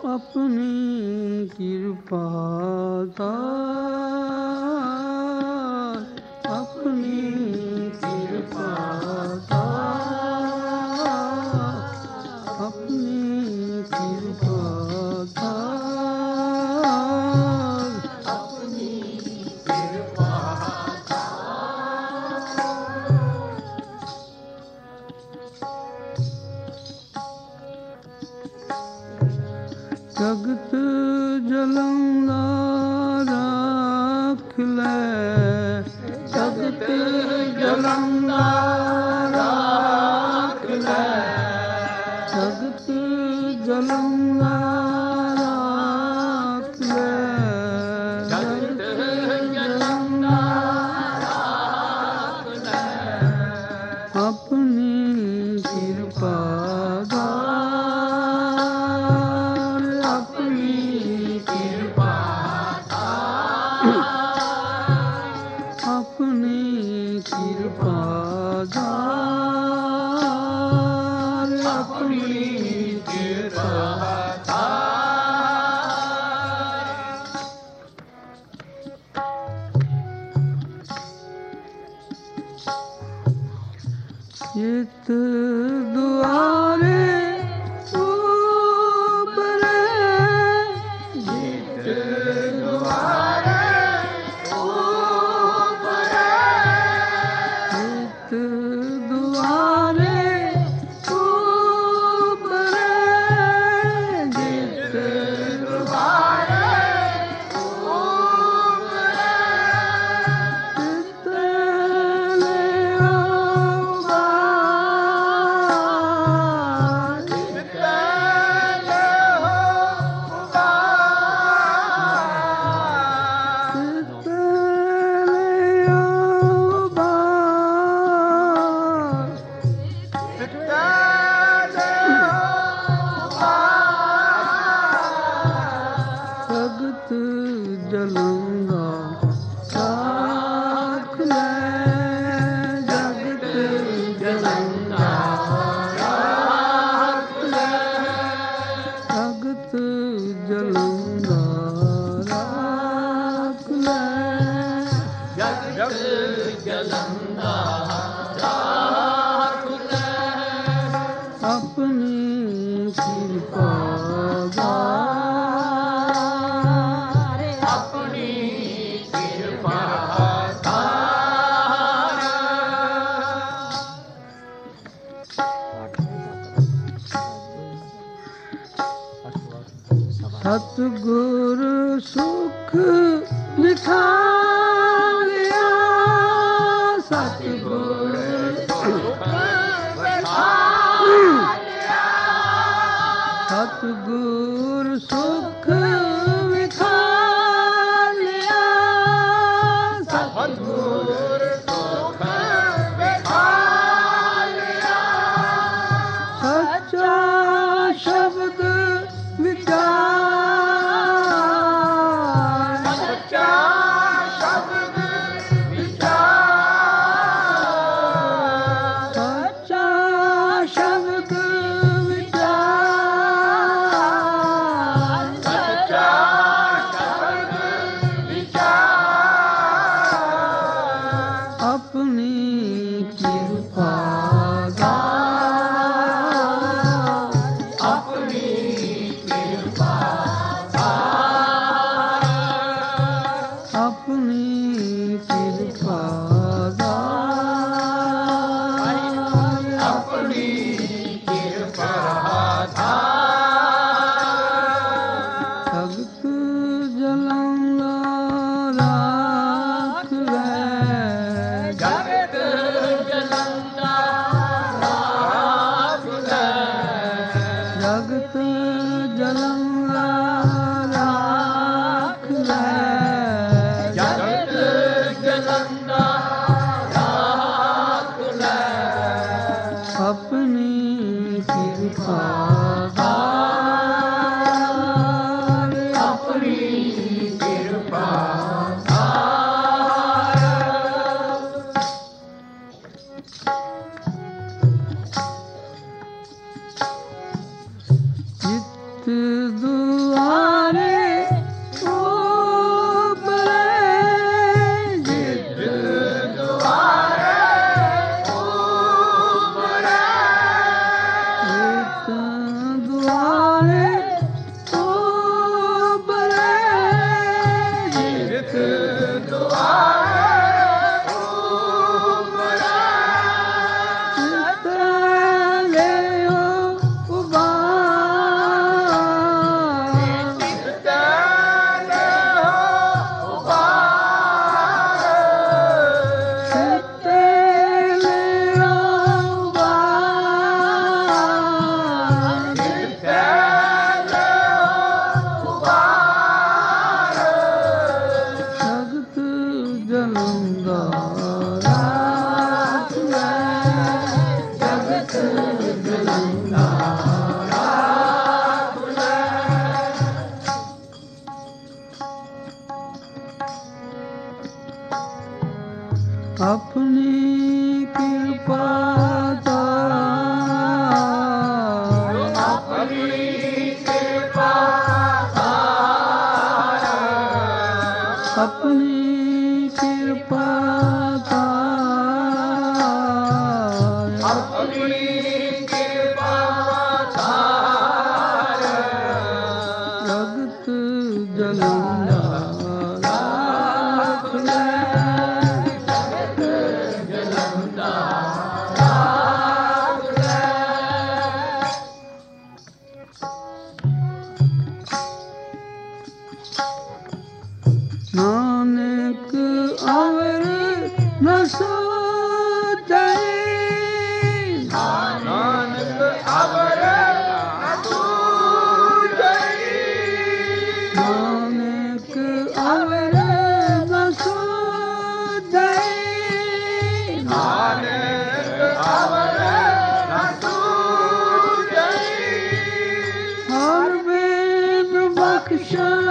ਆਪਣੀ ਕਿਰਪਾ ਦਾ ਆਪਣੀ ਕਿਰਪਾ ਦਾ ਆਪਣੀ ਕਿਰਪਾ ਦਾ ਆਪਣੀ ਕਿਰਪਾ ਜਗਤ ਜਲੰਦਾ ਰੱਖ ਲੈ ਜਗਤ ਜਲੰਦਾ ਰੱਖ ਲੈ ਜਗਤ ਜਲੰਦਾ ਰੱਖ ਲੈ ਜਗਤ ਜਲੰਦਾ ਰੱਖ ਲੈ ਆਪਣੀ ਕਿਰਪਾ ਦਾ ਆਪਣੀ ਕਿਰਪਾ ਦਾ ਆਪਣੀ ਕਿਰਪਾ ਦਾ ਚਿਤ ਦੁਆਰੇ ਉਬਰੇ ਚਿਤ ਦੁਆਰੇ ਦੁਆਰੇ ਉਬਰੇ ਜਿਤ ਦੁਆਰੇ ਉਬਰੇ ਜਿਤ ਲੈ ਆਊਗਾ ਜਿਤ ਲੈ ਆਊਗਾ ਜਿਤ ਲੈ ਆਊਗਾ ਜਗਤ ਜਲੰਦਾ ਰੱਖ ਲੈ ਜਗਤ ਜਲੰਦਾ ਰੱਖ ਲੈ ਜਗਤ ਜਲੰਦਾ ਰੱਖ ਲੈ ਜਗਤ ਜਲੰਦਾ ਰੱਖ ਲੈ ਆਪਣੀ ਕਿਰਪਾ ਦਾ ਆਪਣੀ ਕਿਰਪਾ ਦਾ ਸਤਿਗੁਰ ਸੁਖ ਲਿਖਾਇਆ ਸਤਿਗੁਰ ਸੁਖ ਸਤਿਗੁਰ ਸੁਖ ਵਿਖਾਲਿਆ ਸਤਿਗੁਰ ਸੁਖ ਵਿਖਾਲਿਆ ਸੱਚਾ ਸ਼ਬਦ ਵਿਚਾਰ ਸੱਚਾ ਸ਼ਬਦ ਵਿਚਾਰ ਸੱਚਾ ਸ਼ਬਦ ਆਪਣੀ ਕਿਰਪਾ ਦਾ ਆਪਣੀ ਕਿਰਪਾ ਦਾ ਆਪਣੀ ਕਿਰਪਾ ਦਾ ਆਪਣੀ ਕਿਰਪਾ ਦਾ ਜਗਤ ਜਲੰਦਾ ਰੱਖ ਲੈ ਜਗਤ ਜਲੰਦਾ ਰੱਖ ਲੈ ਜਗਤ ਜਲੰਦਾ ਰੱਖ ਲੈ ਜਗਤ ਜਲੰਦਾ ਰੱਖ ਲੈ ਆਪਣੀ ਕਿਰਪਾ ਦਾ ਆਪਣੀ ਕਿਰਪਾ ਦਾ ਜਿਤ ਅਵਰ ਨ ਸੋਚਈ ਨਾਨਕ ਅਵਰ ਨ ਸੂਝਈ ਨਾਨਕ ਅਵਰ ਨ ਸੋਚਈ ਨਾਨਕ ਅਵਰ ਨ ਸੂਝਈ ਹਰ ਬਿਨ ਬਖਸ਼ਣ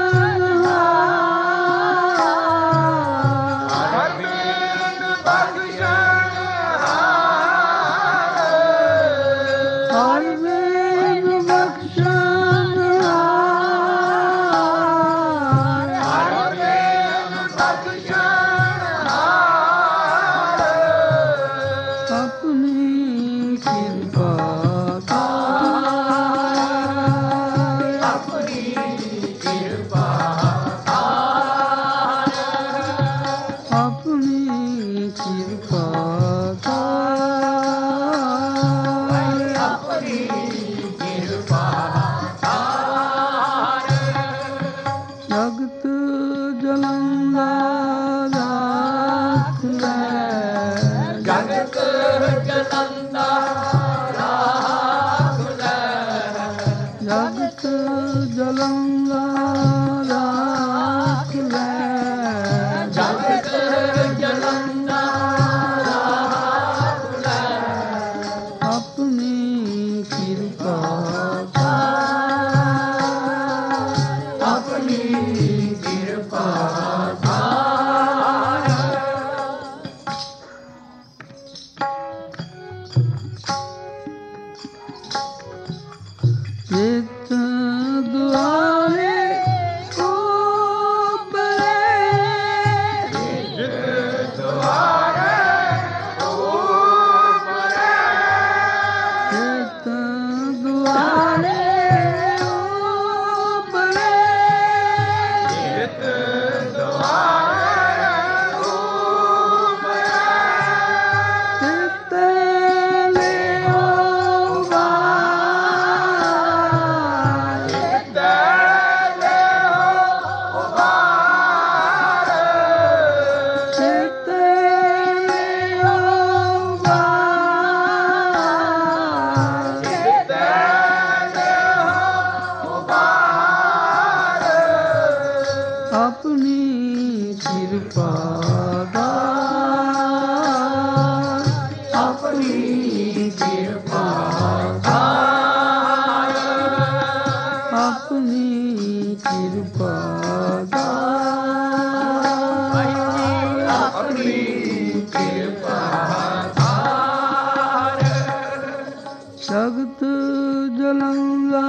ਹਰ ਬਿਨ ਬਖਸ਼ਣ ਹਰ ਬਿਨ ਬਖਸ਼ਣ ਹਰ ਬਿਨ ਬਖਸ਼ਣ ਆਪਣੀ ਕਿਰਪਾ ਆਪਣੀ ਕਿਰਪਾ ਆਪਣੀ ਕਿਰਪਾ ਆਪਣੀ ਕਿਰਪਾ ਜਗਤ ਜਲੰਦਾ ਰਾਖ ਲੈ ਜਗਤ ਜਲੰਦਾ ਰਾਖ ਲੈ ਜਗਤ ਜਲੰਦਾ ਰਾਖ ਲੈ ਜਗਤ ਜਲੰਦਾ ਰਾਖ ਲੈ ਆਪਣੀ ਕਿਰਪਾ ਆਪਣੀ ਕਿਰਪਾ ਚਿਤ ਦੁਆਰੇ ਉਪਰੇ ਜਿਤ ਦੁਆਰੇ ਉਪਰੇ ਚਿਤ ਦੁਆਰੇ ਉਪਰੇ ਜਿਤ ਦੁਆਰੇ ਉਪਰੇ ਚਿਤ ਲਿਓ ਬਾਰ ਚਿਤ ਲਿਓ ਬਾਰ ਆਪਣੀ ਕਿਰਪਾ ਦਾ ਆਪਣੀ ਕਿਰਪਾ ਆਪਣੀ ਕਿਰਪਾ ਦਾ ਆਪਣੀ ਕਿਰਪਾ ਸਗਤ ਜਲੰਦਾ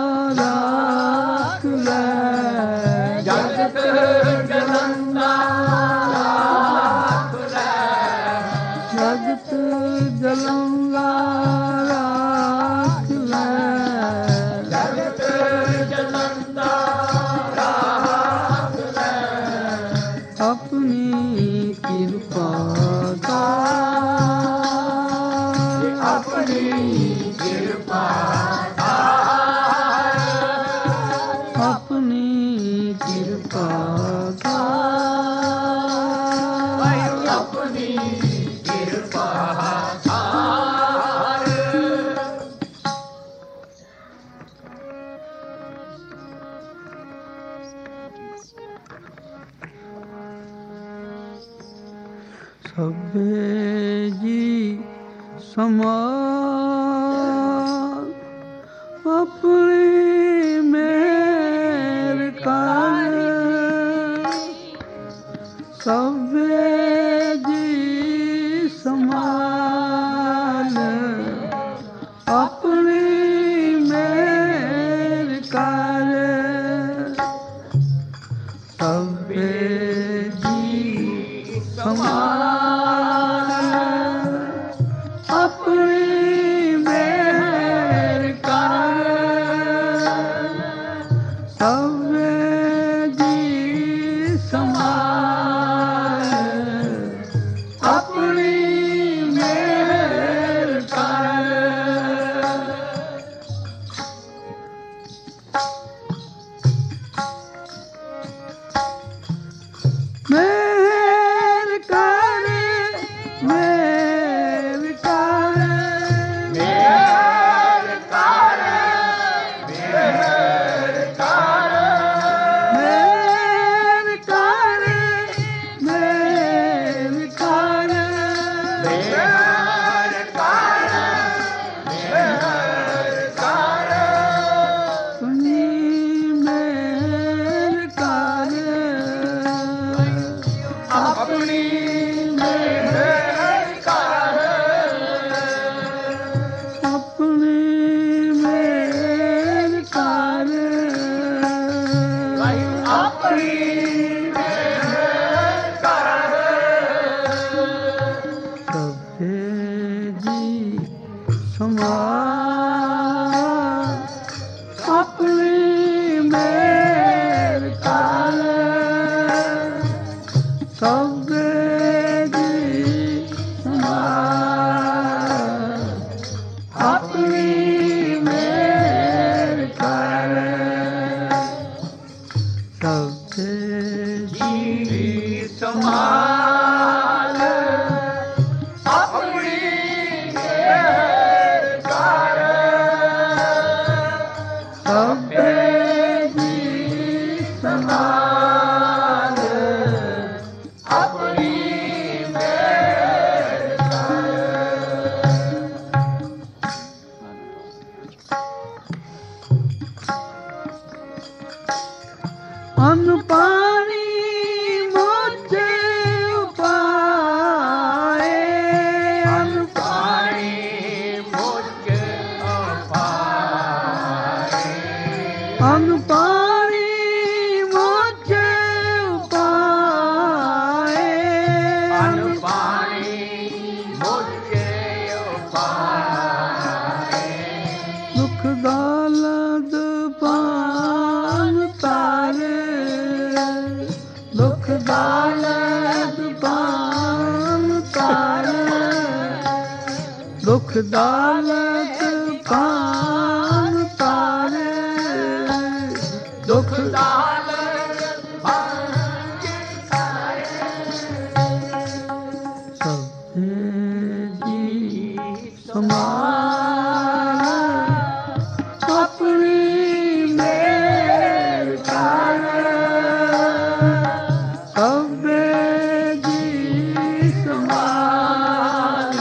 ਰਾਖ ਲੈ ਜਗਤ ਜਲੰਦਾ ਰਾਖ ਲੈ ਜਗਤ ਜਲੰਦਾ ਰਾਖ ਲੈ ਜਗਤ ਜਲੰਦਾ ਰਾਖ ਲੈ ਆਪਣੀ ਕਿਰਪਾ ਦਾ ਆਪਣੀ ਕਿਰਪਾ ਆਪਣੀ ਕਿਰਪਾ ਦਾ ਆਪਣੀ ਕਿਰਪਾ ਸਭੇ ਜੀ ਸਮਾਨ ਆਪਣੀ ਮੇਰ ਕਰ ਸਭੇ ਜੀ ਸਮਾਨ ਆਪਣੀ ਮੇਰ ਕਰ ਸਭੇ ਜੀ ਸਮਾਨ ਆਪਣੀ ਮੇਰ ਕਰ ਆਪਣੀ ਮੇਰ ਕਰ ਸਭੇ ਜੀ ਸਮਾਰ ਆਪਣੀ ਮੇਰ ਕਰ ਸਭੇ ਜੀ ਸਮਾਲ ਆਪਣੀ ਮਿਹਰ ਕਰ ਸਭੇ ਜੀ ਸਮਾਲ ਆਪਣੀ ਮਿਹਰ ਅਨ ਪਾਣੀ ਮੋਚੇ ਉਪਾਏ ਅਨ ਪਾਣੀ ਮੁਝ ਅਪਾਏ ਅਨ ਪਾਣੀ ਮੋਚੇ ਉਪਾਏ ਅਨ ਪਾਣੀ ਮੁਝ ਅਪਾਏ ਦੁਖ ਦਾਲਦ ਪਾਨ ਤਾਰੇ ਦੁਖ ਦਾਲਦ ਪਾਨ ਤਾਰੇ ਦੁਖ ਦਾਲਦ ਪਾਨ ਤਾਰੇ ਦੁਖ ਦਾਲਤ ਪੰਜ ਸਭੇ ਜੀ ਸਮਾਨ ਆਪਣੀ ਮੇਰ ਕਰ ਸਭੇ ਜੀ ਸਮਾਨ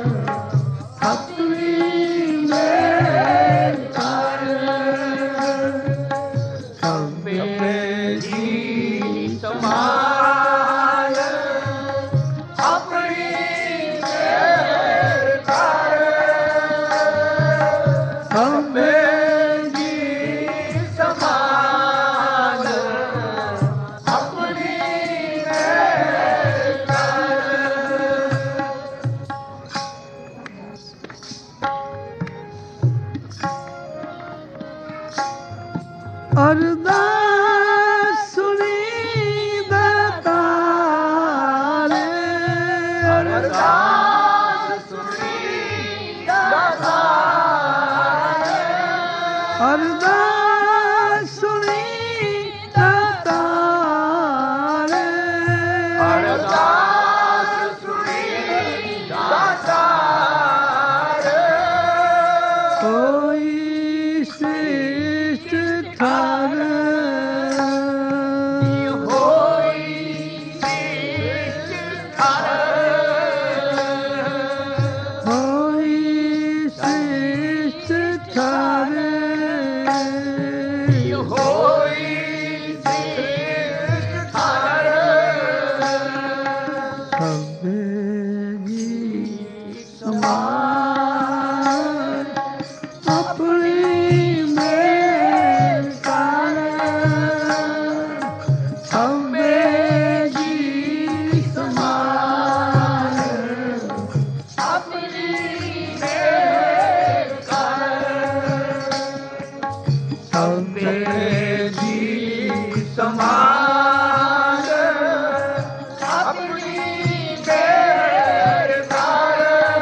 ਆਪਣੀ ਮੇਰ ਕਰ ਸਭੇ ਜੀ ਸਮਾਲ ਆਪਣੀ ਮਿਹਰ ਕਰ ਸਭੇ ਜੀ ਸਮਾਲ ਆਪਣੀ ਮਿਹਰ ਕਰ ਅਰਦਾਸ ਸੁਣੀ ਦਾਤਾਰ ਅਰਦਾਸ ਸੁਣੀ ਦਾਤਾਰ ਅਰਦਾਸ ਸੁਣੀ ਦਾਤਾਰ ਅਰਦਾਸ ਸੁਣੀ ਦਾਤਾਰ ਕੋਈ ਸ੍ਰਿਸ਼ਟ ਠਾਰ ਹੋਈ ਸੀਸ ਥਰ ਹੋਈ ਸ੍ਰਿਸ਼ਟ ਠਾਰ ਹੋਈ ਸੀਸ ਥਰ ਸਭੇ ਜੀ ਸਮਾਨ ਆਪਣੀ ਮੇਰ ਕਰ ਸਭੇ ਜੀ ਸਮਾਨ ਆਪਣੀ ਮਿਹਰ ਕਰ ਸਭੇ ਜੀ ਸਮਾਲ ਆਪਣੀ ਮਿਹਰ ਕਰ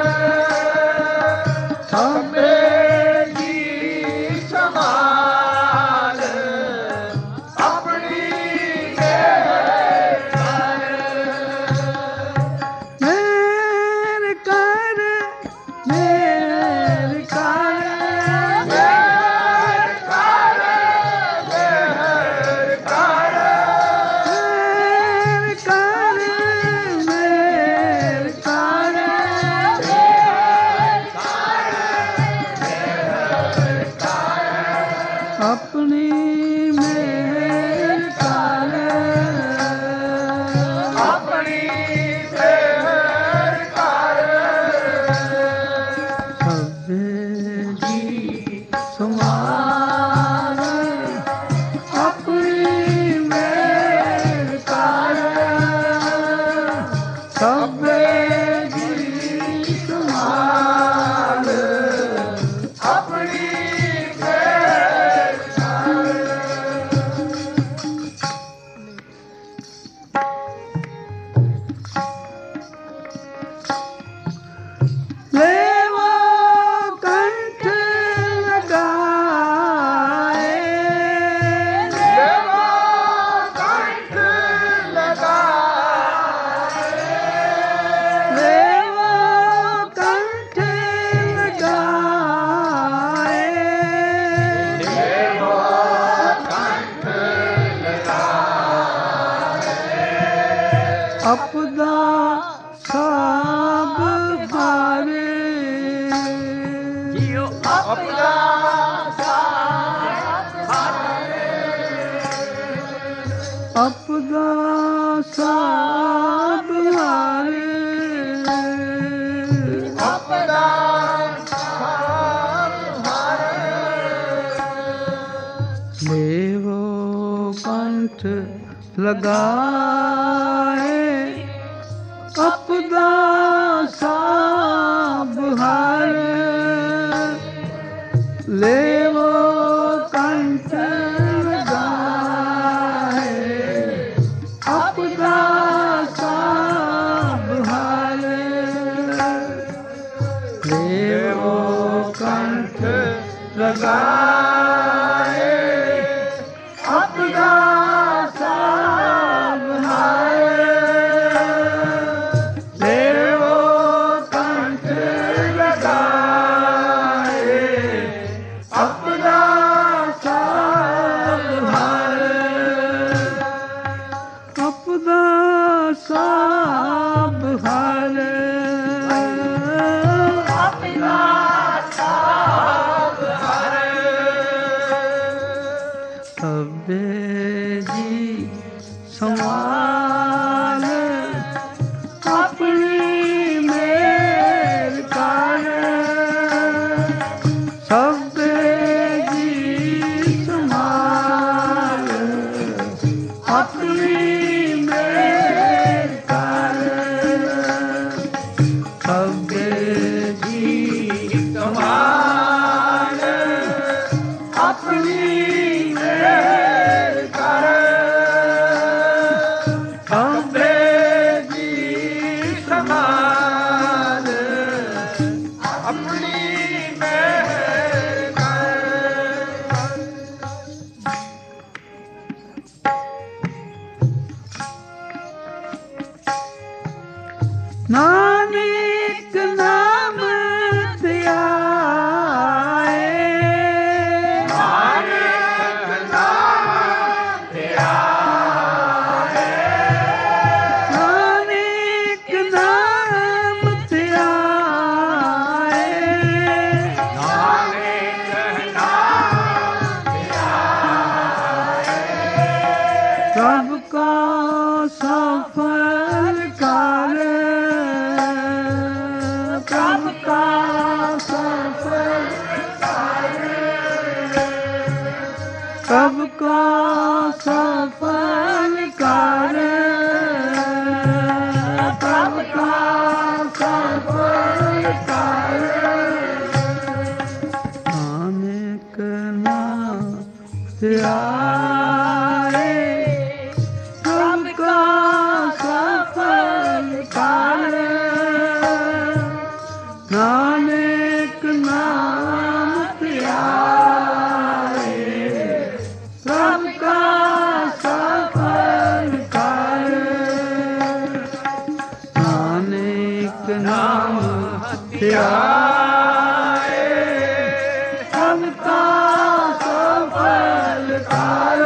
ਸਭੇ ਜੀ ਸਮਾਲ ਆਪਣੀ ਮਿਹਰ ਕਰ ਮੇਰ ਕਰ ਮੇਰ ਕਰ ਮਿਹਰ ਕਰ ਮਿਹਰ ਕਰ ਮੇਰ ਕਰ ਮੇਰ ਕਰ ਆਪਣੀ ਮੇਰ ਕਰ ਆਪਣੀ ਮਿਹਰ ਕਰ ਸਭੇ ਜੀ ਸਮਾਨ ਆਪਣੀ ਮੇਰ ਕਰ ਸਭੇ ਜੀ ਸਮਾਨ ਆਪਣੀ ਮਿਹਰ ਆਪਦਾ ਸਭ ਹਾਰੇ ਜਿਉ ਆਪਦਾ ਸਾਥ ਆਪਦਾ ਸਭ ਹਾਰੇ ਆਪਦਾ ਸਾਥ ਦੇਵੋ ਕੰਠ ਲਗਾਏ ਆਪਦਾ ਸਭ ਹਾਰੇ ਲੇਵੋ ਕੰਠ ਲਗਾਏ ਆਪਦਾ ਸਭ ਹਾਰੇ ਲੇਵੋ ਕੰਠ ਲਗਾਏ ਆਪਦਾ ਸਭ ਹਾਰੇ ਲੇਵੋ ਕੰਠ ਲਗਾਏ ਆਪਦਾ ਸਭ ਹਾਰੇ ਆਪਦਾ ਸਭ ਹਾਰੇ ਆਪਦਾ ਸਾਥ ਸਭੇ ਜੀ ਸਮਾਲ ਆਪਣੀ ਮੇਰ ਕਰ ਸਭੇ ਜੀ ਸਮਾਲ ਆਪਣੀ ਮੇਰ ਕਰ ਸਭੇ ਜੀ ਸਮਾਲ ਆਪਣੀ ਮੇਰ ਕਰ ਸਭੇ ਜੀ ਸਮਾਲ ਆਪਣੀ ਮੇਰ ਕਰ ਨਾਨਕ ਨਾਮ ਧਿਆਏ ਨਾਨਕ ਨਾਮ ਧਿਆਏ ਨਾਨਕ ਨਾਮ ਧਿਆਏ ਨਾਨਕ ਨਾਮ ਸਭ ਕਾ ਸਫਲ ਕਰ ਪ੍ਰਭ ਕਾ ਸਫਲ ਪ੍ਰਭ ਕਾ ਸਫਲ ਕਰ ਪ੍ਰਭ ਕਾ ਸਫਲ ਕਰ ਨਾਨਕ ਨਾਮ ਧਿਆਏ ਪ੍ਰਭ ਕਾ ਸਫਲ ਕਰ ਨਾਨਕ ਨਾਮ ਧਿਆਏ ਪ੍ਰਭ ਕਾ ਸਫਲ ਕਰ ਨਾਨਕ ਨਾਮ ਧਿਆਏ ਪ੍ਰਭ ਕਾ ਸਫਲ ਕਰ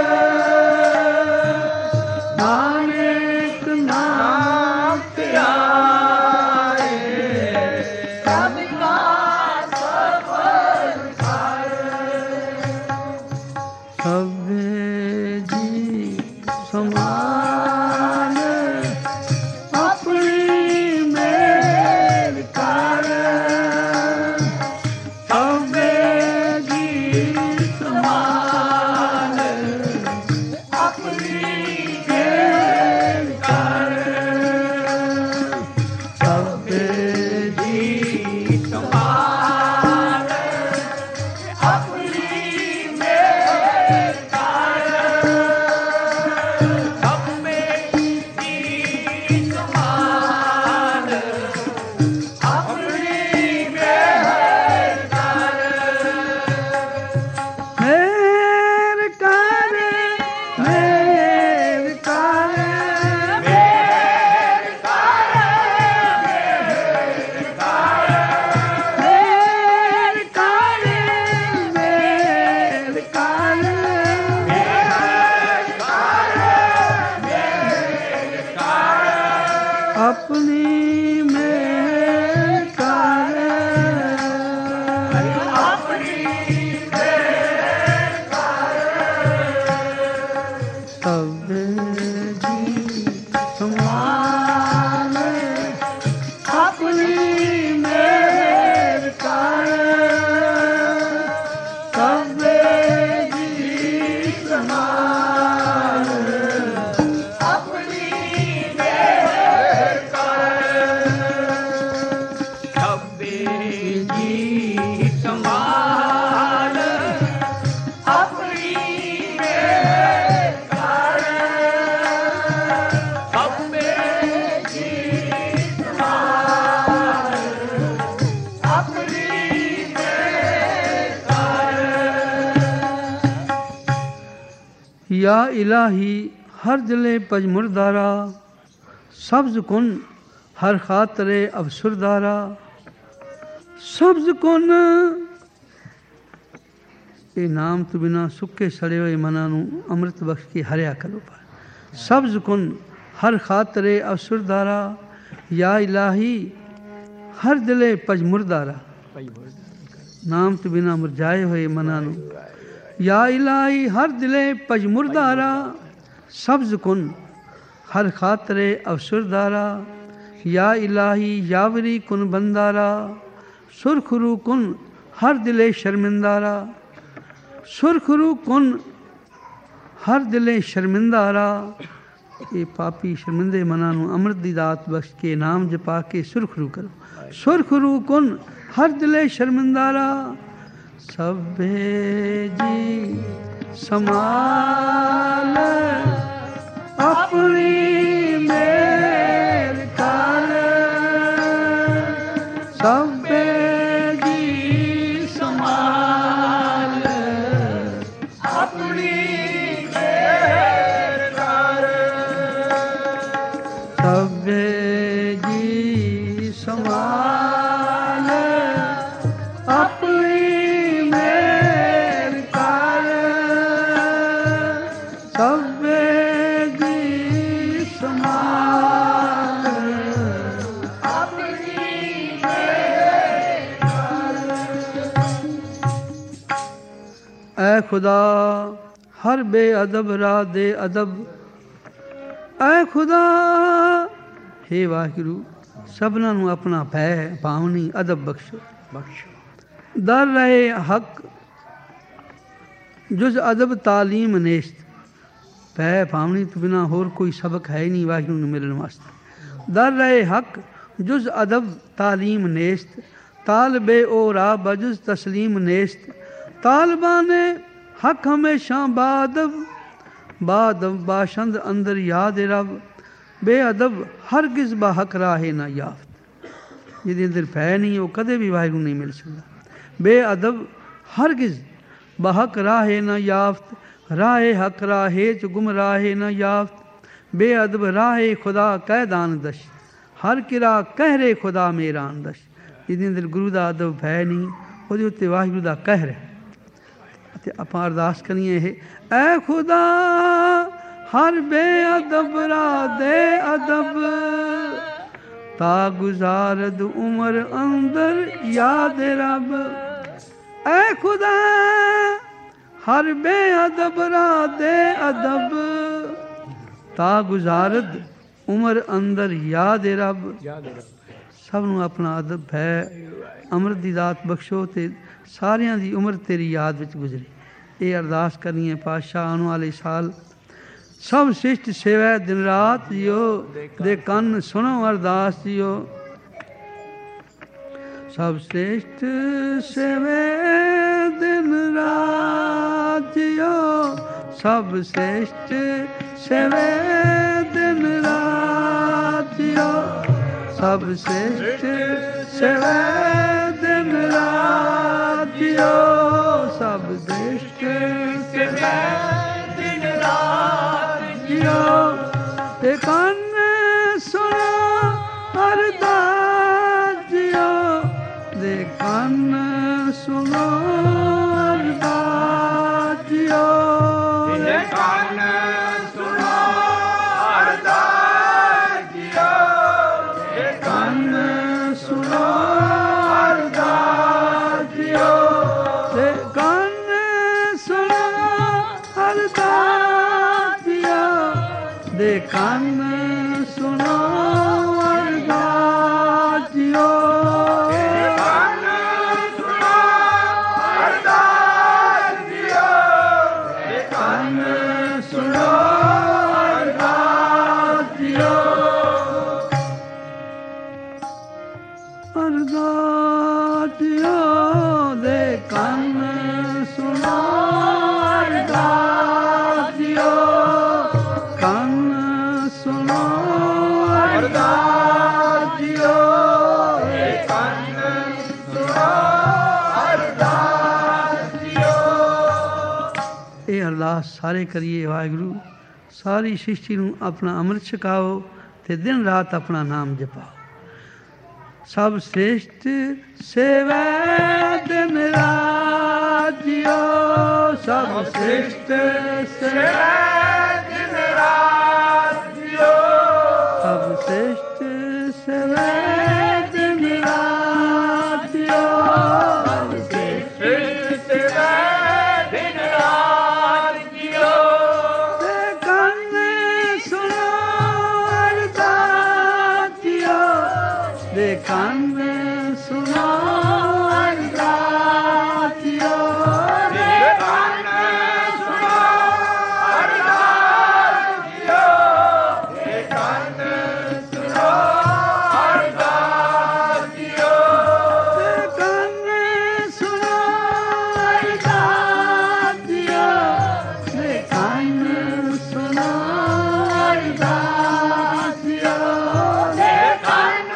ਨਾਨਕ ਨਾਮ ਧਿਆਏ ਪ੍ਰਭ ਕਾ ਸਫਲ ਕਰ ਸਭੇ ਜੀ ਸਮਾਨ ਆਪਣੀ ਮੇਰ ਕਰ ਸਭੇ ਜੀ ਸਮਾਨ ਆਪਣੀ ਮੇਰ ਕਰ ਸਭੇ ਜੀ ਸਮਾਲ ਆਪਣੀ ਮੇਰ ਕਰ ਆਪਣੀ ਮਿਹਰ ਕਰ ਆਪਣੀ ਮਿਹਰ ਕਰ ਸਭ ਜੀ ਸਮਾਨ ਆਪਣੀ ਮਿਹਰ ਕਰ ਸਭ ਜੀ ਸਮਾਨ ਆਪਣੀ ਮਿਹਰ ਕਰ ਸਭੇ ਜੀ ਸਮਾਨ ਆਪਣੀ ਮਿਹਰ ਕਰ ਸਭੇ ਜੀ ਸਮਾਨ ਆਪਣੀ ਮਿਹਰ ਕਰ या इलाही हर दिले पजमुरदारा सब्ज कुन हर खातरे अवसुरदारा सब्ज कुन ये नाम तो बिना सुके सड़े हुए मना नू अमृत बख्श के हरिया करो पाए सब्ज कुन हर खातरे अवसुरदारा या इलाही हर दिले पजमुरदारा नाम तो बिना मुरझाए हुए मना नू या इलाही हर दिले पजमुरदारा सब्ज कुन हर खातरे अवसुरदारा या इलाही यावरी कुन बंदारा सुरखरू कुन हर दिले शर्मिंदारा सुरखरू कुन हर दिले शर्मिंदारा ये पापी शर्मिंदे मना नू अमृत दी दात बख्श के नाम जपा के सुरखरू करो सुरखरू कुन हर दिले शर्मिंदारा सभे जी समाल अपनी मेर कर सभे जी समाल ਆਪਣੀ ਮਿਹਰ ਕਰ सभे जी समाल अपनी मेर कर सभे जी समाल ਆਪਣੀ ਮਿਹਰ ऐ खुदा हर बेअदब राह दे अदब ऐ खुदा हे वाहिगुरु सबना नू अपना भै भावनी अदब बख्शो दर रहे हक जुज अदब तालीम नेस्त भै भावनी तो बिना होर कोई सबक है ही नहीं वाहिगुरु नू मिलने वास्ते दर रहे हक जुज अदब तालीम नेस्त तालबे ओ राह बजुज तस्लीम नेस्त तालबाने हक हमेशा बादब बादब बाशंद अंदर याद रब बेअदब हरगिज बाहक राहे ना याफ्त जिहदे अंदर भै नहीं वो कदे भी वाहिगुरू नहीं मिल सकता बेअदब हरगिज बाहक राहे ना याफ्त राहे हक राहे च गुम राहे ना याफ्त बेअदब राहे खुदा कैदान दश हर किरा कहरे खुदा मेरान दश जिहदे अंदर गुरु दा अदब भै नहीं ਉਹਦੇ ਉੱਤੇ ਵਾਹਿਗੁਰੂ ਦਾ ਕਹਿਰ ਹੈ ਅਤੇ ਆਪਾਂ ਅਰਦਾਸ ਕਰੀਏ ਇਹ ਐ ਖੁਦਾ ਹਰ ਬੇਅਦਬ ਰਾ ਦੇ ਅਦਬ ਤਾ ਗੁਜ਼ਾਰਦ ਉਮਰ ਅੰਦਰ ਯਾਦ ਰੱਬ ਐ ਖੁਦਾ ਹਰ ਬੇਅਦਬ ਰਾ ਦੇ ਅਦਬ ਤਾ ਗੁਜ਼ਾਰਦ ਉਮਰ ਅੰਦਰ ਯਾਦ ਰੱਬ ਸਭ ਨੂੰ ਆਪਣਾ ਅਦਬ ਹੈ ਅੰਮ੍ਰਿਤ ਦੀ ਦਾਤ ਬਖਸ਼ੋ ਤੇ ਸਾਰਿਆਂ ਦੀ ਉਮਰ ਤੇਰੀ ਯਾਦ ਵਿੱਚ ਗੁਜ਼ਰੇ ਇਹ ਅਰਦਾਸ ਕਰਨੀ ਹੈ ਪਾਤਸ਼ਾਹ ਆਉਣ ਵਾਲੇ ਸਾਲ ਸਭ ਸ੍ਰਿਸ਼ਟ ਸੇਵਾ ਦਿਨ ਰਾਤ ਜਿਓ ਦੇ ਕੰਨ ਸੁਣੋ ਅਰਦਾਸ ਜਿਓ ਸਭ ਸ੍ਰਿਸ਼ਟ ਸੇਵਾ ਦਿਨ ਰਾਤ ਜਿਓ ਸਭ ਸ੍ਰਿਸ਼ਟ ਸੇਵਾ ਦਿਨ ਰਾਤ ਜਿਓ ਸਭ ਸ੍ਰਿਸ਼ਟ ਸੇਵਾ ਦਿਨ ਰਾਤ ਜਿਓ ਸਭ ਸ੍ਰਿਸ਼ਟ ਸੇਵਾ ਦਿਨ ਰਾਤ ਜਿਓ ਤੇ ਕੰਨ ਸੁਣੋ ਅਰਦਾਸ ਜਿਓ ਦੇ ਕੰਨ ਸੁਣੋ ਅਰਦਾਸ ਜਿਓ ਦੇ ਕੰਨ ਸੁਣੋ ਅਰਦਾਸ ਜਿਓ ਅਰਦਾਸੀਓ ਦੇ ਕੰਨ ਸੁਣੋ ਅਰਦਾਸੀਓ ਅਰਦਾਸ ਸਾਰੇ ਕਰੀਏ। ਵਾਹਿਗੁਰੂ ਸਾਰੀ ਸ੍ਰਿਸ਼ਟੀ ਨੂੰ ਆਪਣਾ ਅੰਮ੍ਰਿਤ ਛਕਾਓ ਤੇ ਦਿਨ ਰਾਤ ਆਪਣਾ ਨਾਮ ਜਪਾਓ। ਸਭ ਸ੍ਰੇਸ਼ਟ ਸੇਵੈ ਦਿਨ ਰਾਤ ਜਿਓ, ਸਭ ਸ੍ਰੇਸ਼ਟ ਸੇਵੈ ਦਿਨ ਰਾਤ ਜਿਓ, ਸਭ ਸ੍ਰੇਸ਼ਟ ਸੇਵੈ ਦਿਨ ਰਾਤ ਜਿਓ, ਸਭ ਸ੍ਰੇਸ਼ਟ ਸੇਵੈ ਦਿਨ ਰਾਤ ਜਿਓ। ਤੇ ਕੰਨ ਸੁਣੋ ਅਰਦਾਸ ਜਿਓ, ਦੇ ਕੰਨ ਸੁਣੋ ਅਰਦਾਸ ਜਿਓ, ਦੇ ਕੰਨ ਸੁਣੋ ਅਰਦਾਸ ਜਿਓ, ਦੇ ਕੰਨ ਸੁਣੋ ਅਰਦਾਸ ਜਿਓ, ਦੇ ਕੰਨ ਸੁਣੋ ਅਰਦਾਸ ਜਿਓ, ਦੇ ਕੰਨ ਸੁਣੋ ਅਰਦਾਸ ਜਿਓ, ਦੇ ਕੰਨ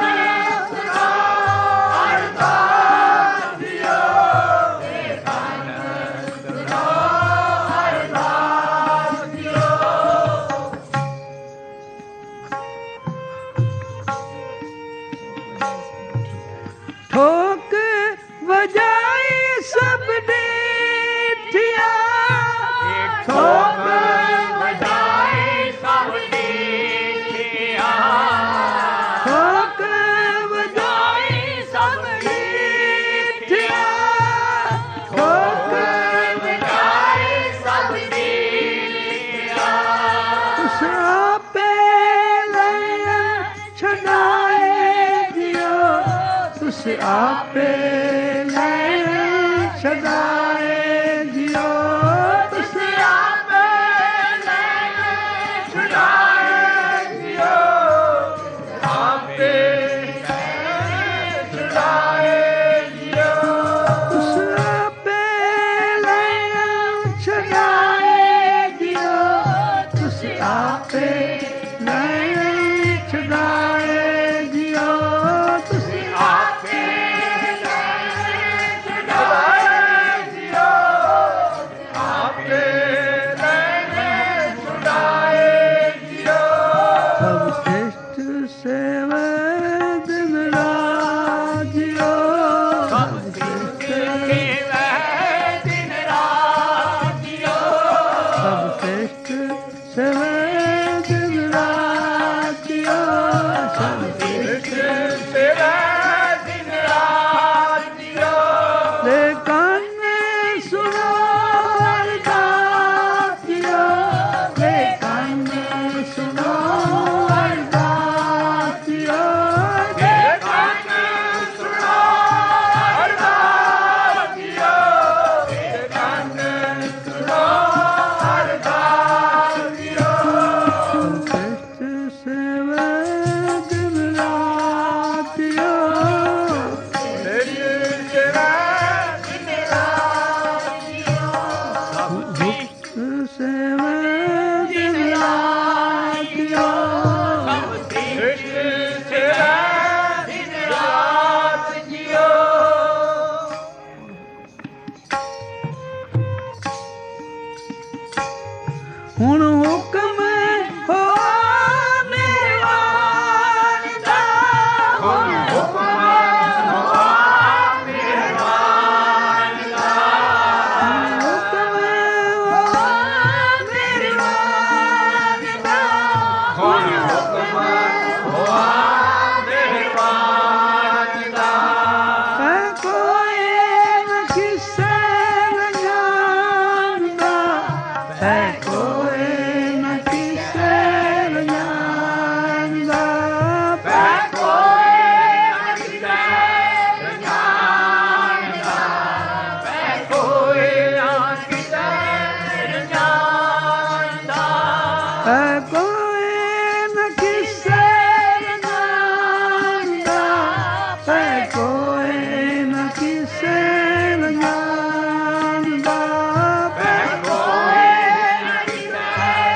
ਠੋਕ ਵਜਾਈ ਸਭ ਡੀਠੀਆਂ, ਠੋਕ ਵਜਾਈ ਸਭ ਡੀਠੀਆਂ, ਠੋਕ ਵਜਾਈ ਸਭ ਡੀਠੀਆਂ, ਠੋਕ ਵਜਾਈ ਸਭ ਡੀਠੀਆਂ। ਉਸ ਆਪੇ ਲੈ ਛਡਾਏ ਜਿਓ, ਉਸ ਆਪੇ ਲੈ ਛਡਾਏ ਜਿਓ, ਉਸ ਆਪੇ ਲੈ ਛਡਾਏ ਜਿਓ, ਆਪੇ ਲੈ ਛਡਾਏ ਜਿਓ, ਉਸ ਆਪੇ ਲੈ ਛਡਾਏ ਜਿਓ, ਉਸ ਆਪੇ ਲੈ ਛਡਾਏ ਜਿਓ, ਤੁਸੀਂ ਆਪੇ ਲੈ ਛਡਾਏ ਜਿਓ, ਆਪੇ ਲੈ ਛਡਾਏ ਜਿਓ। ਸਭ ਸ੍ਰੇਸ਼ਟ ਸੇਵੈ ਦਿਨ ਰਾਤ ਜਿਓ, ਸਭ ਸ੍ਰੇਸ਼ਟ ਸੇਵੈ ਦਿਨ ਰਾਤ ਜਿਓ, ਸਭ ਸ੍ਰੇਸ਼ਟ ਸੇਵੈ ਦਿਨ ਰਾਤ ਜਿਓ, ਸਭ ਸ੍ਰੇਸ਼ਟ ਸੇਵੈ ਦਿਨ ਰਾਤ ਜਿਓ। ਦੇ ਕੰਨ ਸੁਣੋ ਅਰਦਾਸ ਜਿਓ, ਦੇ ਕੰਨ ਸੁਣੋ ਅਰਦਾਸ ਜਿਓ, ਦੇ ਕੰਨ ਸੁਣੋ ਅਰਦਾਸ ਜਿਓ, ਦੇ ਕੰਨ ਸੁਣੋ ਅਰਦਾਸ ਜਿਓ। ਸ੍ਰੇਸ਼ਟ ਸੇਵੈ ਦਿਨ ਰਾਤ ਜਿਓ, ਸ੍ਰੇਸ਼ਟ ਸੇਵੈ ਦਿਨ ਰਾਤ ਜਿਓ, ਮੁਕਤ ਸੇਵੈ ਦਿਨ ਰਾਤ ਜਿਓ, ਸ੍ਰੇਸ਼ਟ ਸੇਵੈ ਦਿਨ ਰਾਤ ਜਿਓ। ਹੁਣ ਹੁਕਮ ਹੋਆ ਮਿਹਰਬਾਨ ਦਾ, ਹੁਣ ਹੁਕਮ ਹੋਆ ਮਿਹਰਬਾਨ ਦਾ, ਹੁਕਮ ਹੋਆ ਮਿਹਰਬਾਨ ਦਾ, ਹੁਣ ਹੁਕਮ ਹੋਆ ਮਿਹਰਬਾਨ ਦਾ। ਐ ਕੋਈ ਨ ਕਿਸੇ ਨ ਜਾਣਦਾ, ਐ है कोई न किसे जानदा है कोई न किसे जानदा है कोई न किसे जानदा है कोई न किसे जानदा है कोई न किसे जानदा है कोई न किसे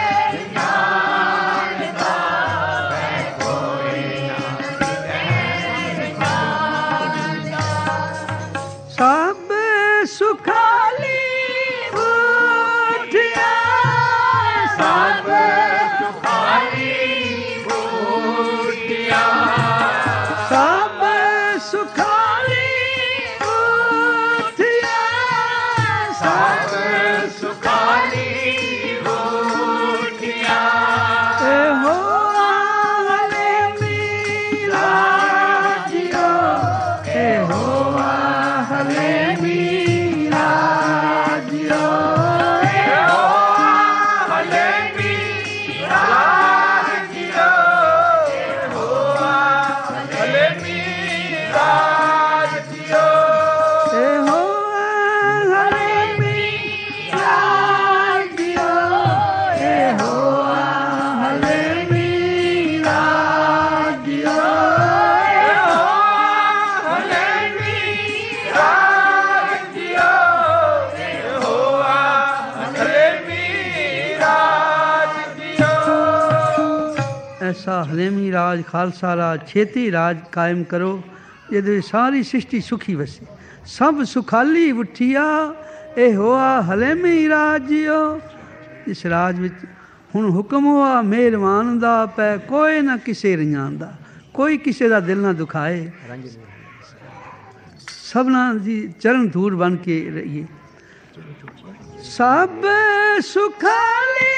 जानदा है कोई न किसे जानदा सब सुखाली उठिया सब सुखाली बूटिया सब सुखाली उठिया सब सुखाली बूटिया ए हो आले मीरा जियो ए हो आले मीरा जियो हले मीरा जियो हले मीरा जियो ए हो आले मीरा जियो ए हो आले मीरा जियो हले मीरा जियो हले मीरा जियो ऐसा हलेमी राज खालसा राज छेती राज कायम करो ਜਿਹਦੇ ਸਾਰੀ ਸ੍ਰਿਸ਼ਟੀ ਸੁਖੀ ਵਸੇ ਸਭ ਸੁਖਾਲੀ ਉਠਿਆ ਇਹ ਹੋਆ ਹਲੇਮੀ ਰਾਜਿਓ ਇਸ ਰਾਜ ਵਿੱਚ ਹੁਣ ਹੁਕਮ ਹੋਆ ਮਿਹਰਬਾਨ ਦਾ ਪੈ ਕੋਈ ਨਾ ਕਿਸੇ ਰਿਆਂ ਦਾ ਕੋਈ ਕਿਸੇ ਦਾ ਦਿਲ ਨਾ ਦੁਖਾਏ ਸਭਨਾਂ ਦੀ ਚਰਨ ਧੂੜ ਬਣ ਕੇ ਰਹੀਏ ਸਭ ਸੁਖਾਲੀ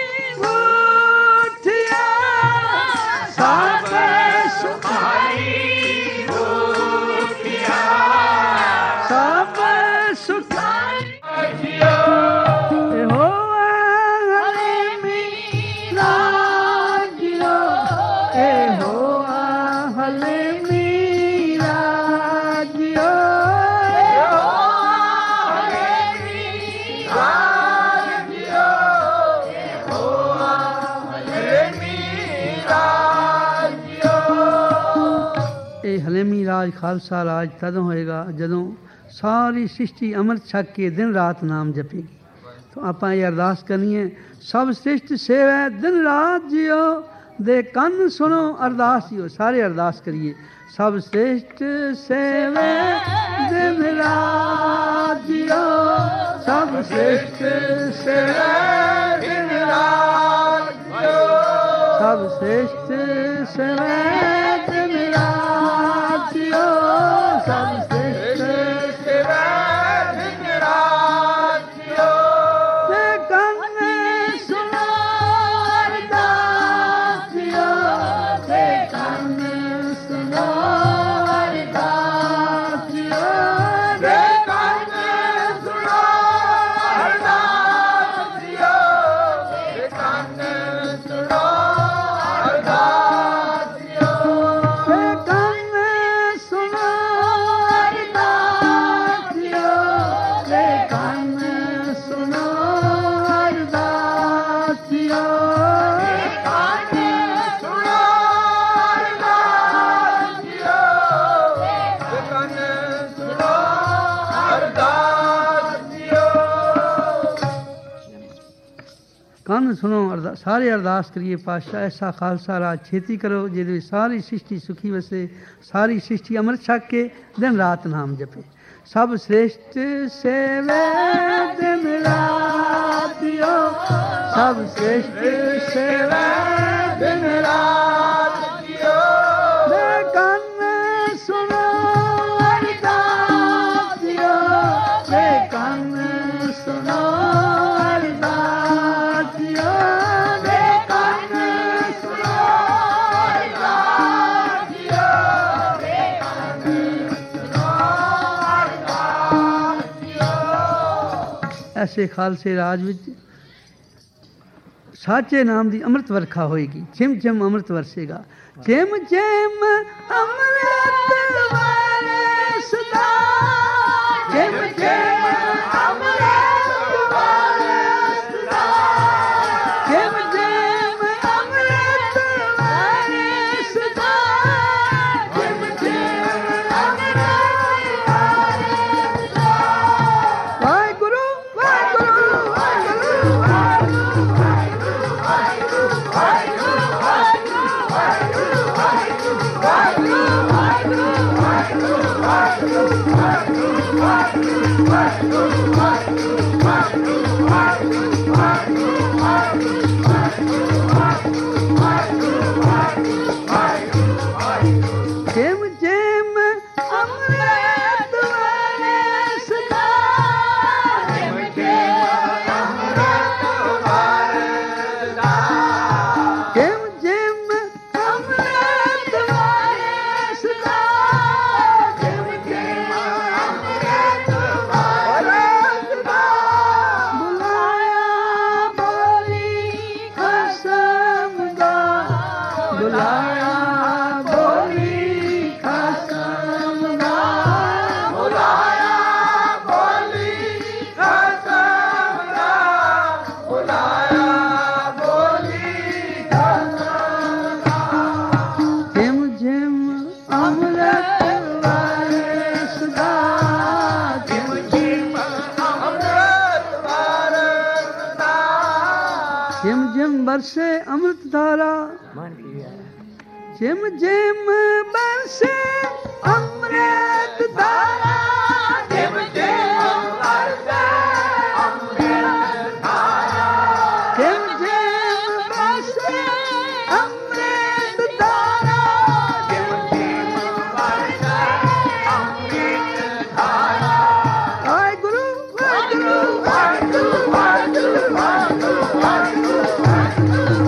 ਉਠਿਆ ਸਭ ਸੁਖਾਲੀ बूटिया ਸਭ ਸੁਖਾਲੀ जियो ਹੋ ਹਲੇਮੀ ਰਾਜਿਓ ਇਹ ਹੋ ਹਲੇਮੀ ਰਾਜਿਓ हले मीरा जियो हले मीरा जियो ਇਹ ਹਲੇਮੀ ਰਾਜ ਖਾਲਸਾ ਰਾਜ ਤਦੋਂ ਹੋਏਗਾ ਜਦੋਂ ਸਾਰੀ ਸ੍ਰਿਸ਼ਟੀ ਅੰਮ੍ਰਿਤ ਛਕ ਕੇ ਦਿਨ ਰਾਤ ਨਾਮ ਜਪੇਗੀ ਤਾਂ ਆਪਾਂ ਇਹ ਅਰਦਾਸ ਕਰਨੀ ਹੈ ਸਭ ਸ੍ਰਿਸ਼ਟ ਸੇਵੈ ਦਿਨ ਰਾਤ ਜਿਓ ਦੇ ਕੰਨ ਸੁਣੋ ਅਰਦਾਸ ਜਿਓ ਸਾਰੇ ਅਰਦਾਸ ਕਰੀਏ ਸਭ ਸ੍ਰਿਸ਼ਟ ਸੇਵੈ ਦਿਨ ਰਾਤ ਜਿਓ ਸਭ ਸ੍ਰਿਸ਼ਟ ਸੇਵੈ दिन रात जियो ਸਭ ਸ੍ਰਿਸ਼ਟ ਸੇਵੈ ਦਿਨ ਰਾਤ ਜਿਓ ਸਭ ਸ੍ਰਿਸ਼ਟ सेवा दिन रात जियो ਤੇ ਕੰਨ ਸੁਣੋ ਅਰਦਾਸ ਜਿਓ ਤੇ ਕੰਨ ਸੁਣੋ ਅਰਦਾਸ ਜਿਓ रे कान सुनो अरदास जियो रे कान सुनो अरदास जियो ਤੇ ਕੰਨ ਸੁਣੋ ਅਰਦਾਸ ਜਿਓ ਤੇ ਕੰਨ ਸੁਣੋ ਅਰਦਾਸ ਜਿਓ कान सुनो अरदास जियो रे कान सुनो अरदास जियो ਕੰਨ ਸੁਣੋ ਸਾਰੇ ਅਰਦਾਸ ਕਰੀਏ ਪਾਤਸ਼ਾਹ ਐਸਾ ਖਾਲਸਾ ਰਾਜ ਛੇਤੀ ਕਰੋ ਜਿਹਦੇ ਵਿੱਚ ਸਾਰੀ ਸ੍ਰਿਸ਼ਟੀ ਸੁਖੀ ਵਸੇ ਸਾਰੀ ਸ੍ਰਿਸ਼ਟੀ ਅੰਮ੍ਰਿਤ ਛਕ ਕੇ ਦਿਨ ਰਾਤ ਨਾਮ ਜਪੇ ਸਭ ਸ੍ਰਿਸ਼ਟ ਸੇਵੇ ਦਿਨ ਰਾਤ ਜਿਓ ਸਭ ਸ੍ਰਿਸ਼ਟ ਸੇਵੇ ਦਿਨ ਰਾਤ जियो ਦੇ ਕੰਨ ਸੁਣੋ ਅਰਦਾਸ ਜਿਓ ਦੇ ਕੰਨ ਸੁਣੋ ਅਰਦਾਸ ਜਿਓ ਦੇ ਕੰਨ ਸੁਣੋ ਅਰਦਾਸ ਜਿਓ ਦੇ ਕੰਨ ਸੁਣੋ ਅਰਦਾਸ ਜਿਓ ਐਸੇ ਖਾਲਸੇ ਰਾਜ ਵਿੱਚ ਸਾਚੇ ਨਾਮ ਦੀ ਅੰਮ੍ਰਿਤ ਵਰਖਾ ਹੋਏਗੀ। ਛਿਮ ਛਿਮ ਅੰਮ੍ਰਿਤ ਵਰਸੇਗਾ। ਛਿਮ ਛਿਮ ਅੰਮ੍ਰਿਤ ਵਰਸਦਾ, ਛਿਮ ਛਿਮ ਅੰਮ੍ਰਿਤ ਵਰਸਦਾ, ਛਿਮ ਛਿਮ ਅੰਮ੍ਰਿਤ ਵਰਸਦਾ, ਛਿਮ ਛਿਮ ਅੰਮ੍ਰਿਤ ਵਰਸਦਾ। ਵਾਹਿਗੁਰੂ ਵਾਹਿਗੁਰੂ ਵਾਹਿਗੁਰੂ ਛਿਮ ਛਿਮ ਅੰਮ੍ਰਿਤ ਵਰਸਦਾ, ਛਿਮ ਛਿਮ ਅੰਮ੍ਰਿਤ ਵਰਸਦਾ, ਛਿਮ ਛਿਮ ਅੰਮ੍ਰਿਤ ਵਰਸਦਾ, ਛਿਮ ਛਿਮ ਅੰਮ੍ਰਿਤ ਵਰਸਦਾ। ਬੁਲਾਇਆ ਬੋਲੀ ਖਸਮ ਦਾ, ਬੁਲਾਇਆ ਬੋਲੀ ਖਸਮ ਦਾ, ਬੁਲਾਇਆ ਬੋਲੀ ਖਸਮ ਦਾ, ਬੁਲਾਇਆ ਬੋਲੀ ਖਸਮ ਦਾ। ਛਿਮ ਛਿਮ ਅੰਮ੍ਰਿਤ ਵਰਸਦਾ, ਛਿਮ ਛਿਮ ਅੰਮ੍ਰਿਤ ਵਰਸਦਾ, ਛਿਮ ਛਿਮ ਬਰਸੇ ਅੰਮ੍ਰਿਤ ਧਾਰਾ, ਛਿਮ ਛਿਮ ਬਰਸੇ ਅੰਮ੍ਰਿਤ ਧਾਰਾ, ਛਿਮ ਛਿਮ ਵਰਸੇ ਅੰਮ੍ਰਿਤ ਧਾਰਾ, ਛਿਮ ਛਿਮ ਬਰਸੇ ਅੰਮ੍ਰਿਤ ਧਾਰਾ, ਛਿਮ ਛਿਮ ਵਰਸੇ ਅੰਮ੍ਰਿਤ ਧਾਰਾ। ਵਾਹਿਗੁਰੂ ਵਾਹਿਗੁਰੂ ਵਾਹਿਗੁਰੂ ਵਾਹਿਗੁਰੂ ਵਾਹਿਗੁਰੂ ਵਾਹਿਗੁਰੂ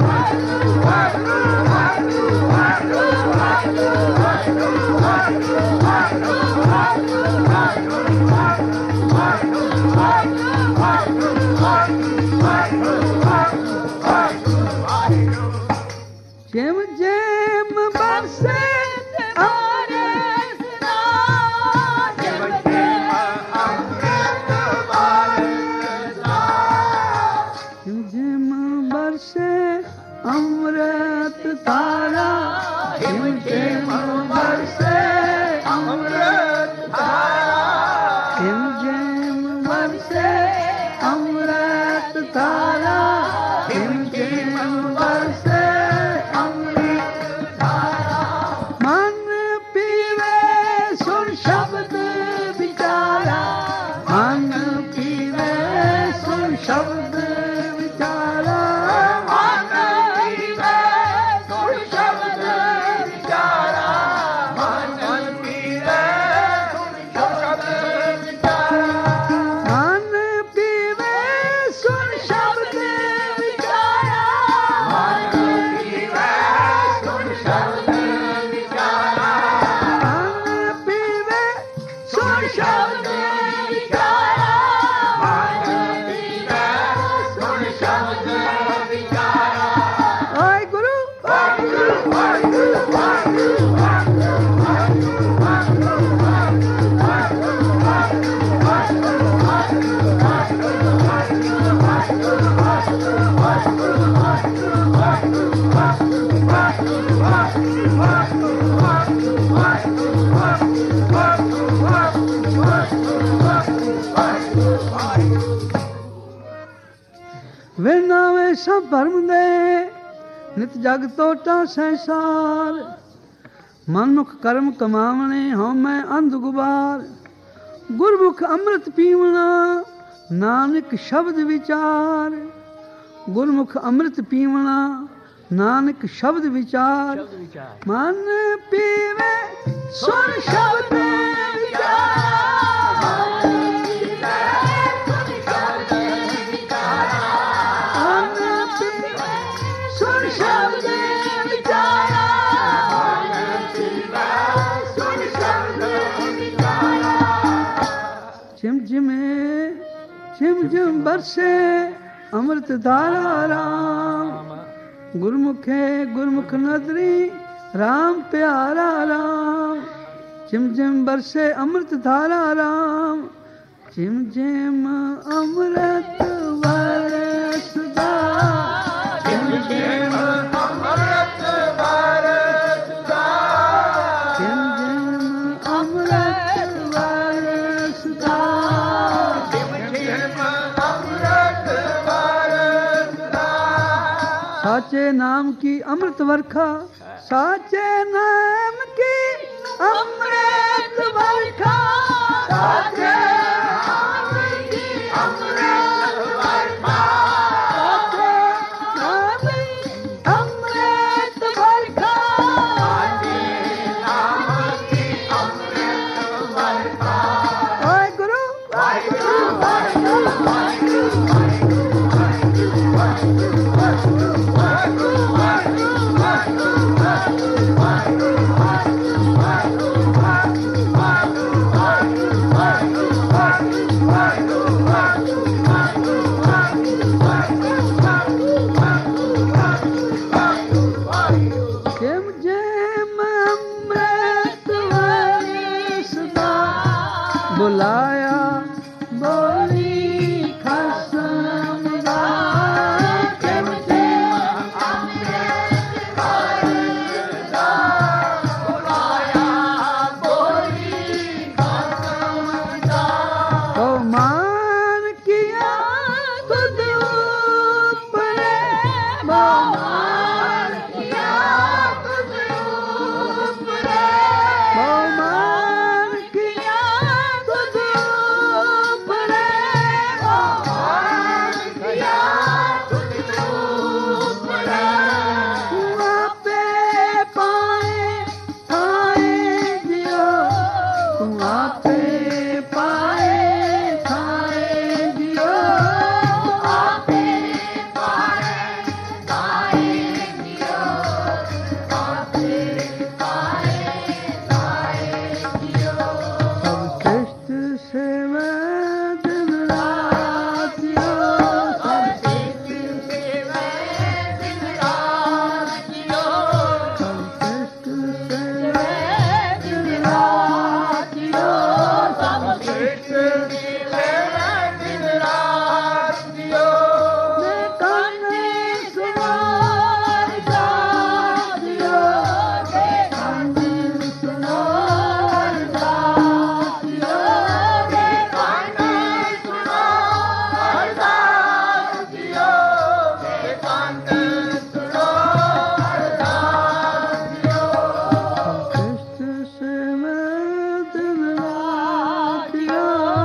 ਛਿਮ ਛਿਮ ਬਰਸੇ ਅੰਮ੍ਰਿਤ ਧਾਰਾ, ਛਿਮ ਛਿਮ ਅੰਮ੍ਰਿਤ ਵਰਸਦਾ, ਛਿਮ ਛਿਮ ਬਰਸੇ ਅੰਮ੍ਰਿਤ ਧਾਰਾ, ਛਿਮ ਛਿਮ ਬਰਸੇ ਅੰਮ੍ਰਿਤ ਧਾਰਾ, ਛਿਮ ਛਿਮ ਬਰਸੇ ਅੰਮ੍ਰਿਤ ਧਾਰਾ, ਛਿਮ ਛਿਮ ਬਰਸੇ ਅੰਮ੍ਰਿਤ ਧਾਰਾ। ਮਨ ਪੀਵੇ ਸੁਣ ਸ਼ਬਦ ਵਿਚਾਰਾ, ਮਨ ਪੀਵੇ ਸੁਣ ਸ਼ਬਦ ਵਿਚਾਰਾ, ਮਨ ਪੀਵੇ ਸੁਣ ਸ਼ਬਦ ਵਿਚਾਰਾ, ਮਨ ਪੀਵੇ ਸੁਣ ਸ਼ਬਦ ਵਿਚਾਰਾ, ਮਨ ਪੀਵੇ ਸੁਣ ਸ਼ਬਦ ਵਿਚਾਰਾ, ਮਨ ਪੀਵੇ ਸੁਣ ਸ਼ਬਦ ਵਿਚਾਰਾ, ਮਨ ਪੀਵੇ ਸੁਣ ਸ਼ਬਦ ਵਿਚਾਰਾ, ਮਨ ਪੀਵੇ ਸੁਣ ਸ਼ਬਦ ਵਿਚਾਰਾ। ਵਾਹਿਗੁਰੂ ਵਾਹਿਗੁਰੂ ਵਾਹਿਗੁਰੂ ਵਾਹਿਗੁਰੂ ਵੇ ਨਾਵੇਂ ਸਭ ਭਰਮ ਦੇ ਨਿਤ ਜਗ ਤੋਟਾ ਸੰਸਾਰ, ਮਨੁੱਖ ਕਰਮ ਕਮਾਵਣੇ ਹਉ ਮੈਂ ਅੰਧ ਗੁਬਾਰ, ਗੁਰਮੁਖ ਅੰਮ੍ਰਿਤ ਪੀਵਣਾ ਨਾਨਕ ਸ਼ਬਦ ਵਿਚਾਰ, ਗੁਰਮੁਖ ਅੰਮ੍ਰਿਤ ਪੀਵਣਾ ਨਾਨਕ ਸ਼ਬਦ ਵਿਚਾਰ, ਮਨ ਪੀਵੇ ਸੁਣ ਸ਼ਬਦ ਵਿਚਾਰ, झिम झिम बरसे अमृत धारा राम, गुरमुखे गुरमुख नदरी राम प्यारा राम चिम चिम बरसे अमृत धारा राम चिम चिम अमृत बरसदा चिम चिम अमृत बरसदा चिम चिम अमृत बरसदा चिम चिम अमृत बरसदा साचे नाम की अमृत वर्षा साचे नाम की अमृत वर्षा साचे नाम की अमृत वर्षा साचे नाम अमृत वर्षा साचे नाम की अमृत वर्षा वाहिगुरु वाहिगुरु वाहिगुरु वाहिगुरु वाहिगुरु वाहिगुरु जिम जिम अमृत वर्षदा बुलाया बोली खसमदा जिम जिम तो मान किया खुद ऊपरे मान किया खुद ऊपरे मान किया खुद ऊपरे मान किया खुद ऊपरे वहाँ पे पाए खाए दियो वहाँ पे पाए खाए दियो आपे पाए गाए दियो आपे पाए गाए दियो सब श्रेष्ठ सेवा दिन रात दियो सब दिन रात दियो सब श्रेष्ठ सेवा दिन रात दियो सब दिन रात दियो काने सुनार जा दियो काने सुनार जा दियो काने सुनो अरदास दियो काने सुनो अरदास दियो कृष्ण सेवा दिन रात दियो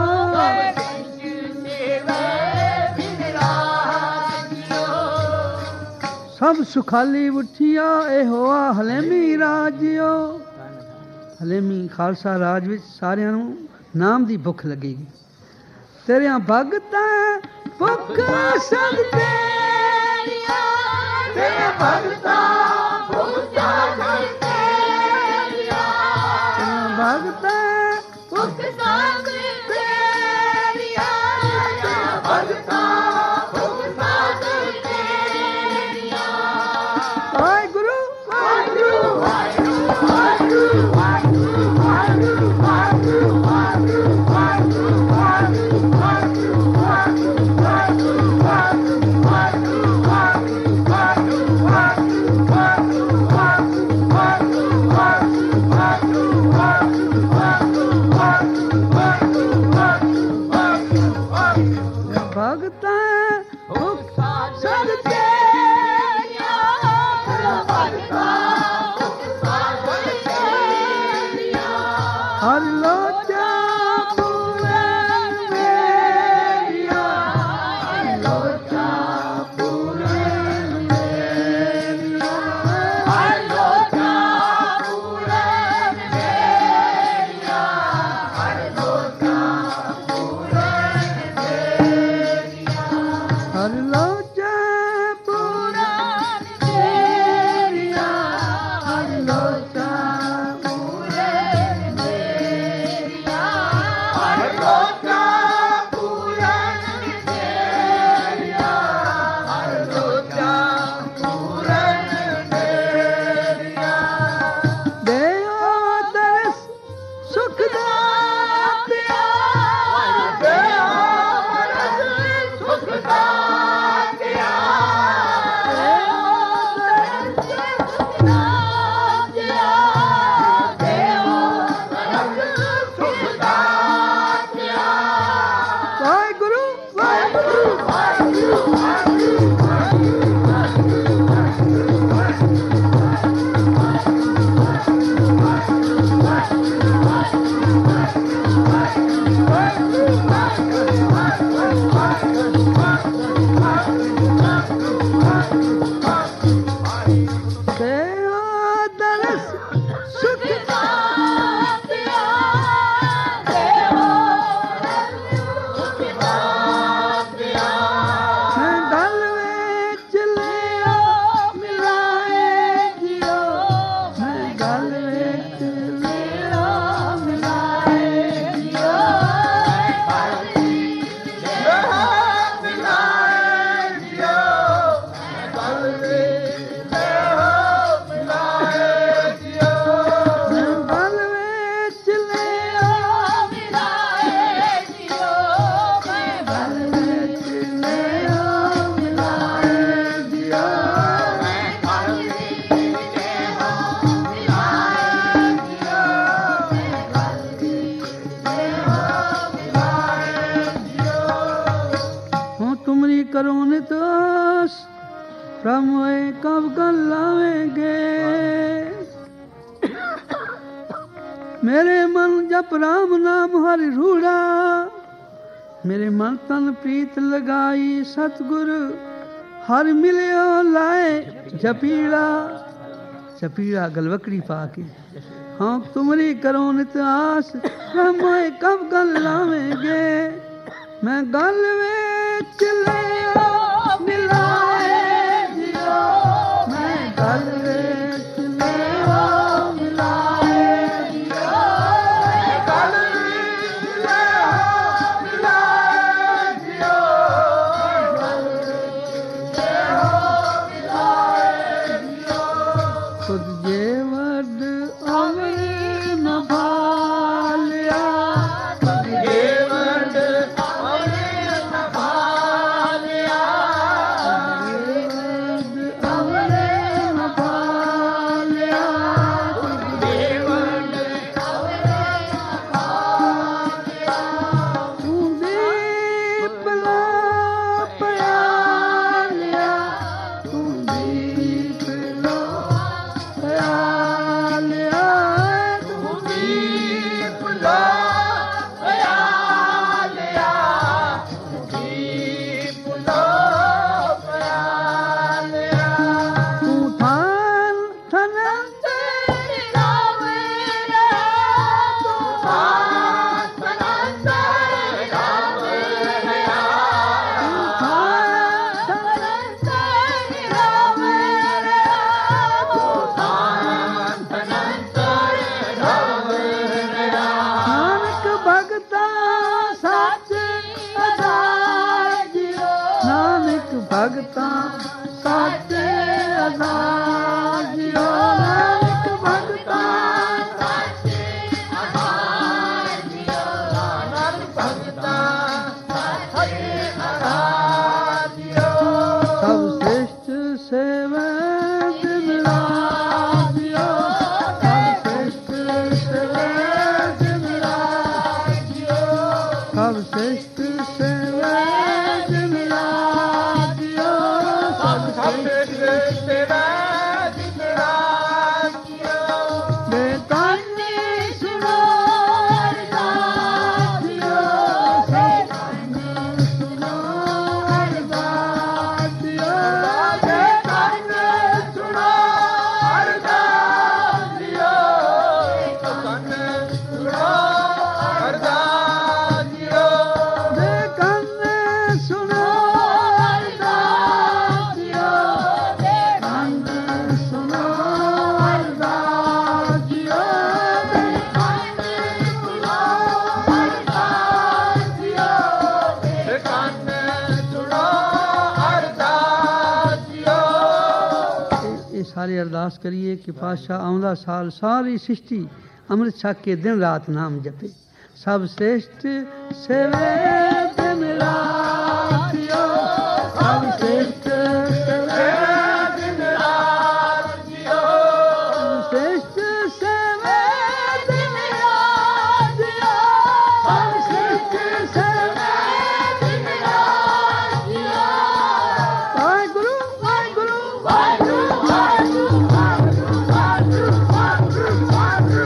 सब सुखाली उठिया ए होआ ਹਲੇਮੀ ਰਾਜਿਓ ਹਲੇਮੀ ਖਾਲਸਾ ਰਾਜ ਵਿੱਚ ਸਾਰਿਆਂ ਨੂੰ ਨਾਮ ਦੀ ਭੁੱਖ ਲੱਗੇਗੀ ਤੇਰਿਆਂ ਭਗਤਾਂ ਭੁੱਖ ਸਦ ਤੇਰੀਆਂ तेरे भगता भूता तेरिया ਭਗਤਾਂ भुख साध तेरिया भगता भुख साध तेरिया ਵਾਹਿਗੁਰੂ वाहिगुरु वाहिगुरु वाहिगुरु वाहिगुरु वाहिगुरु वाहिगुरु वाहिगुरु वाहिगुरु वाहिगुरु वाहिगुरु वाहिगुरु वाहिगुरु वाहिगुरु ਭਗਤਾਂ ਭੁੱਖ सद तेरिया भगता भुख साध तेरिया ਹਰ ਲੋਚਾ ਪੂਰਨ ਮੇਰੀਆ लोचा पूरन मेरिया हर लोचा पूरन मेरिया हर लोचा पूरन मेरिया ਹਰ ਲੋਚਾ आस प्रभु मोए कब कर लावेंगे। मेरे मन जप राम नाम हरि रूढ़ा, मेरे मन तन प्रीत लगाई सतगुर हर मिलियो लाए जपीड़ा। जपीड़ा गलवकड़ी पाके हाँ तुमरी करो नित आस प्रभु मोए कब गल लावेंगे। मैं गल विच लिया मिलाए जियो, मैं गल विच लिया मिलाए जियो, मैं गल विच लिया मिलाए जियो, गल विच लिया मिलाए जियो। खुद जे वड अमर न भालिया, खुद जे वड अमर न भालिया, अमर न भालिया, खुद जे वड अमर न भालिया। तू दीप ला प्यालिया, तू दीप ला प्यालिया, तू दीप ला प्यालिया, तू दीप ला प्यालिया। तू थान थनंत रावेरा, तू थान थनंत रावेरा, तू थान थनंत रावेरा, तू थान थनंत रावेरा। नानक भगता सच आधार जियो, नानक भगता सच आधार जियो, नानक भगता सच आधार जियो, नानक भगता सच आधार जियो। सब श्रेष्ठ सेवा दिन रात जियो, सब श्रेष्ठ सेवा दिन रात जियो, सब श्रेष्ठ सेवा दिन रात जियो, सब श्रेष्ठ सेवा दिन रात जियो। बेतानी सुनो अरदास जियो, बेतानी सुनो अरदास जियो, बेतानी सुनो अरदास जियो, बेतानी सुनो अरदास जियो, बेतानी सुनो अरदास जियो, बेतानी सुनो अरदास जियो, बेतानी सुनो अरदास जियो, बेतानी सुनो अरदास जियो। ਇਹ ਸਾਰੇ ਅਰਦਾਸ ਕਰੀਏ ਕਿ ਪਾਤਸ਼ਾਹ ਆਉਂਦਾ ਸਾਲ ਸਾਰੀ ਸ੍ਰਿਸ਼ਟੀ ਅੰਮ੍ਰਿਤ ਛਕ ਕੇ ਦਿਨ ਰਾਤ ਨਾਮ ਜਪੇ। ਸਭ ਸ੍ਰੇਸ਼ਟ ਸੇਵੇ ਦਿਨ ਰਾਤ ਜਿਓ, ਸਭ ਸ੍ਰੇਸ਼ਟ ਸੇਵੇ ਦਿਨ ਰਾਤ ਜਿਓ, ਸ੍ਰੇਸ਼ਟ ਸੇਵੇ ਦਿਨ ਰਾਤ ਜਿਓ, ਸਭ ਸ੍ਰੇਸ਼ਟ ਸੇਵੇ ਦਿਨ ਰਾਤ ਜਿਓ। ਵਾਹਿਗੁਰੂ ਵਾਹਿਗੁਰੂ ਵਾਹਿਗੁਰੂ ਵਾਹਿਗੁਰੂ ਵਾਹਿਗੁਰੂ ਵਾਹਿਗੁਰੂ ਵਾਹਿਗੁਰੂ ਵਾਹਿਗੁਰੂ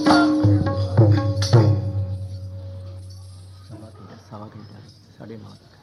सवा घंटा 9:30